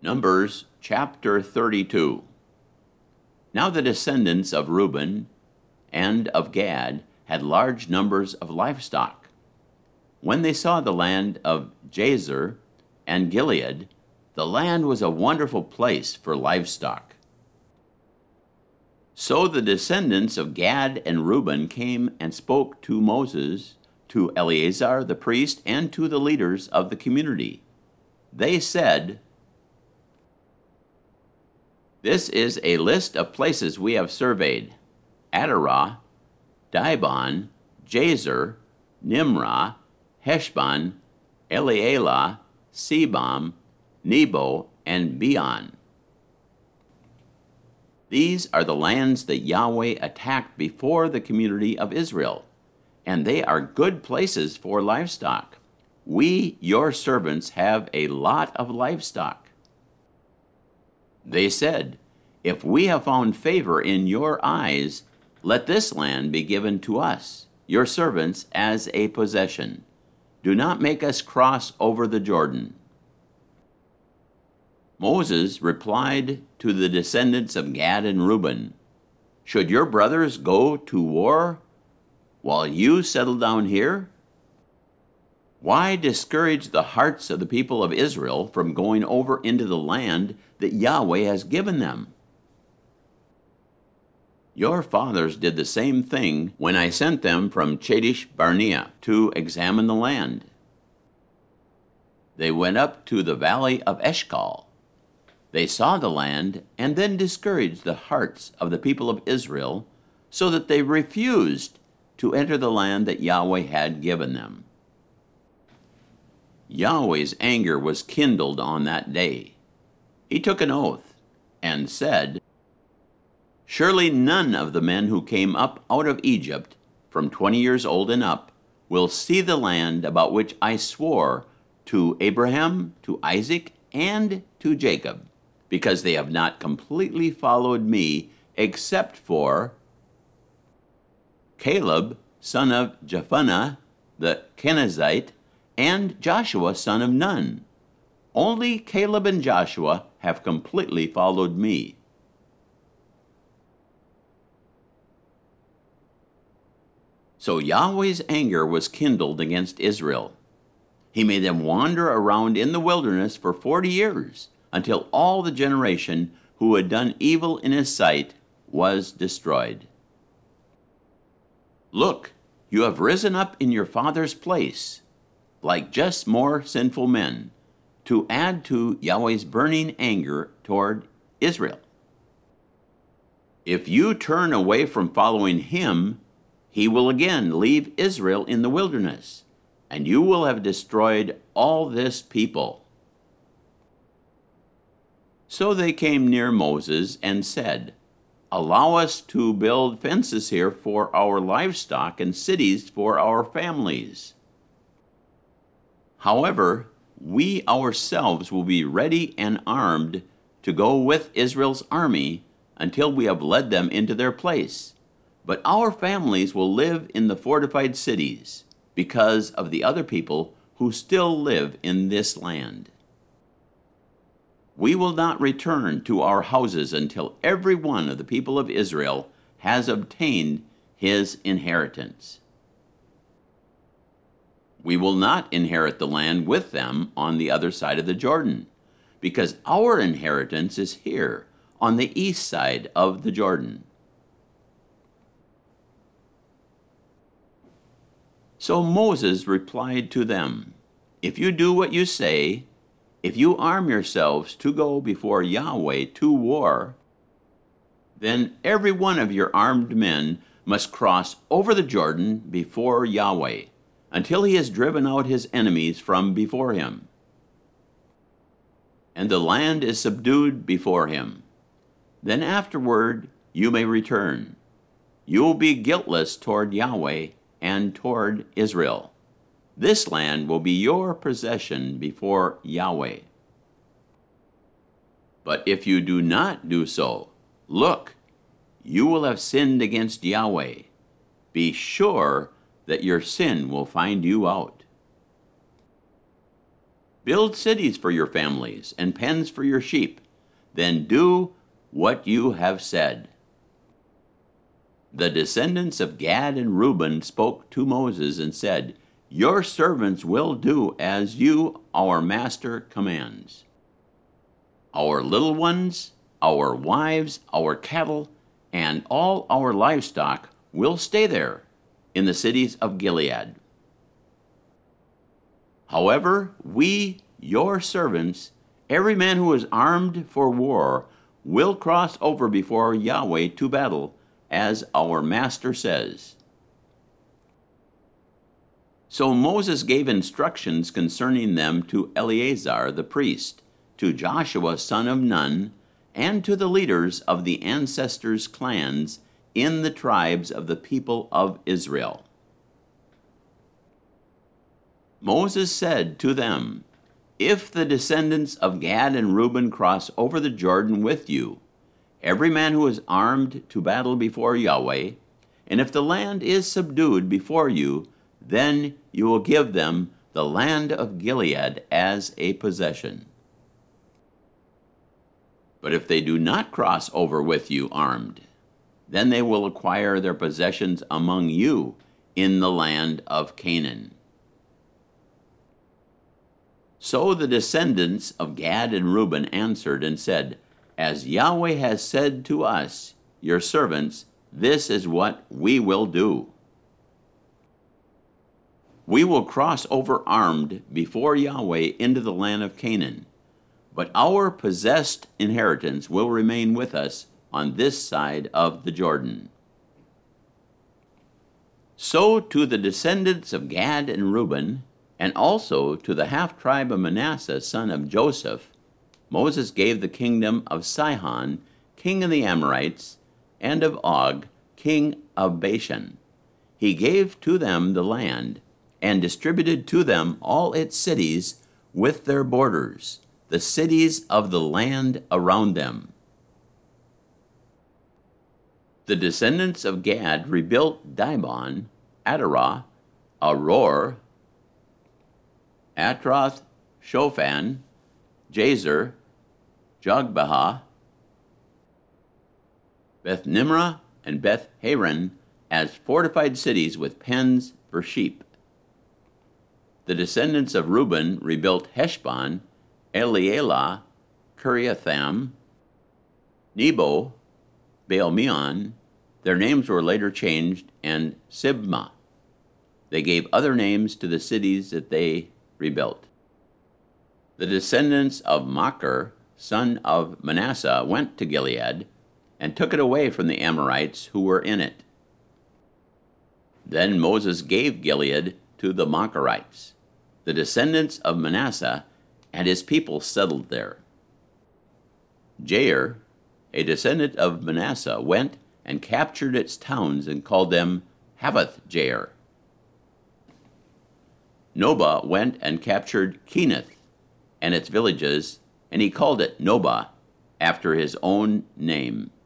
Numbers chapter 32. Now the descendants of Reuben and of Gad had large numbers of livestock. When they saw the land of Jazer and Gilead, the land was a wonderful place for livestock. So the descendants of Gad and Reuben came and spoke to Moses, to Eleazar the priest, and to the leaders of the community. They said, "This is a list of places we have surveyed: Adarah, Dibon, Jazer, Nimrah, Heshbon, Elealeh, Sebam, Nebo, and Beon. These are the lands that Yahweh attacked before the community of Israel, and they are good places for livestock. We, your servants, have a lot of livestock." They said, "If we have found favor in your eyes, let this land be given to us, your servants, as a possession. Do not make us cross over the Jordan." Moses replied to the descendants of Gad and Reuben, "Should your brothers go to war while you settle down here? Why discourage the hearts of the people of Israel from going over into the land that Yahweh has given them? Your fathers did the same thing when I sent them from Kadesh Barnea to examine the land. They went up to the valley of Eshcol. They saw the land and then discouraged the hearts of the people of Israel so that they refused to enter the land that Yahweh had given them. Yahweh's anger was kindled on that day. He took an oath and said, "Surely none of the men who came up out of Egypt, from 20 years old and up, will see the land about which I swore to Abraham, to Isaac, and to Jacob, because they have not completely followed me, except for Caleb, son of Jephunneh, the Kenizzite, and Joshua, son of Nun. Only Caleb and Joshua have completely followed me." So Yahweh's anger was kindled against Israel. He made them wander around in the wilderness for 40 years, until all the generation who had done evil in his sight was destroyed. Look, you have risen up in your father's place, like just more sinful men, to add to Yahweh's burning anger toward Israel. If you turn away from following him, he will again leave Israel in the wilderness, and you will have destroyed all this people. So they came near Moses and said, "Allow us to build fences here for our livestock and cities for our families. However, we ourselves will be ready and armed to go with Israel's army until we have led them into their place. But our families will live in the fortified cities because of the other people who still live in this land. We will not return to our houses until every one of the people of Israel has obtained his inheritance. We will not inherit the land with them on the other side of the Jordan, because our inheritance is here on the east side of the Jordan." So Moses replied to them, "If you do what you say, if you arm yourselves to go before Yahweh to war, then every one of your armed men must cross over the Jordan before Yahweh, until he has driven out his enemies from before him, and the land is subdued before him. Then afterward you may return. You will be guiltless toward Yahweh and toward Israel. This land will be your possession before Yahweh. But if you do not do so, look, you will have sinned against Yahweh. Be sure that your sin will find you out." Build cities for your families and pens for your sheep. Then do what you have said." The descendants of Gad and Reuben spoke to Moses and said, "Your servants will do as you, our master, commands. Our little ones, our wives, our cattle, and all our livestock will stay there in the cities of Gilead. However, we, your servants, every man who is armed for war, will cross over before Yahweh to battle, as our master says." So Moses gave instructions concerning them to Eleazar the priest, to Joshua son of Nun, and to the leaders of the ancestors' clans in the tribes of the people of Israel. Moses said to them, "If the descendants of Gad and Reuben cross over the Jordan with you, every man who is armed to battle before Yahweh, and if the land is subdued before you, then you will give them the land of Gilead as a possession. But if they do not cross over with you armed, then they will acquire their possessions among you in the land of Canaan." So the descendants of Gad and Reuben answered and said, "As Yahweh has said to us, your servants, this is what we will do. We will cross over armed before Yahweh into the land of Canaan, but our possessed inheritance will remain with us on this side of the Jordan." So to the descendants of Gad and Reuben, and also to the half-tribe of Manasseh, son of Joseph, Moses gave the kingdom of Sihon, king of the Amorites, and of Og, king of Bashan. He gave to them the land, and distributed to them all its cities with their borders, the cities of the land around them. The descendants of Gad rebuilt Dibon, Adarah, Aror, Atroth, Shophan, Jazer, Jogbehah, Beth Nimrah, and Beth Haran as fortified cities with pens for sheep. The descendants of Reuben rebuilt Heshbon, Elealeh, Kiriatham, Nebo, Baal-meon. Their names were later changed, and Sibmah. They gave other names to the cities that they rebuilt. The descendants of Machir, son of Manasseh, went to Gilead and took it away from the Amorites who were in it. Then Moses gave Gilead to the Machirites. The descendants of Manasseh and his people settled there. Jair, a descendant of Manasseh, went and captured its towns and called them Havoth Jair. Nobah went and captured Kenath and its villages, and he called it Nobah, after his own name.